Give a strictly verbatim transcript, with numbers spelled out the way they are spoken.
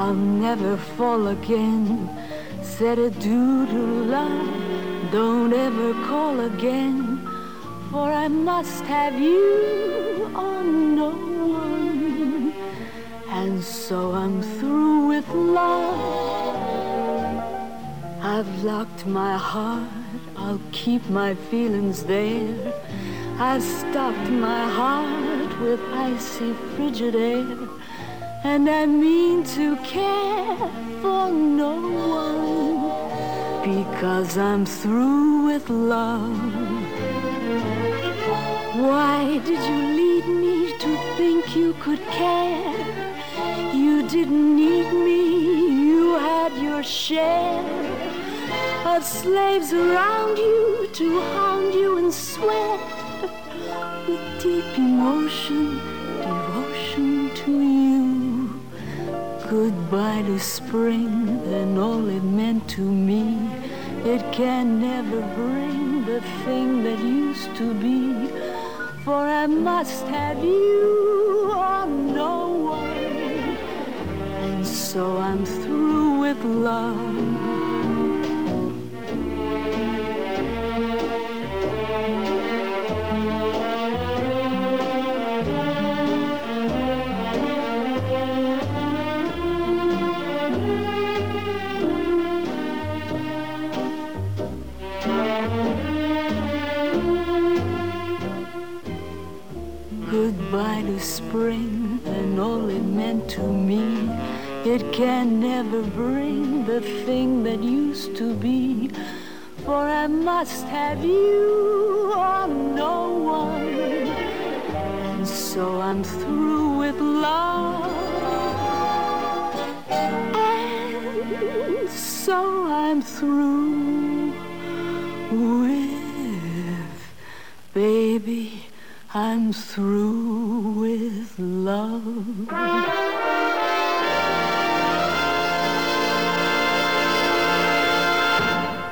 I'll never fall again. Said adieu to love, don't ever call again, for I must have you or no one. And so I'm through with love. I've locked my heart, I'll keep my feelings there. I've stopped my heart with icy frigid air, and I mean to care for no one, because I'm through with love. Why did you lead me to think you could care? You didn't need me, you had your share of slaves around you to hound you and sweat with deep emotion, devotion to you. Goodbye to spring and all it meant to me. It can never bring the thing that used to be, for I must have you or no one. And so I'm through with love. Goodbye to spring and all it meant to me. It can never bring the thing that used to be, for I must have you or no one. And so I'm through with love. And so I'm through with, baby, I'm through with love.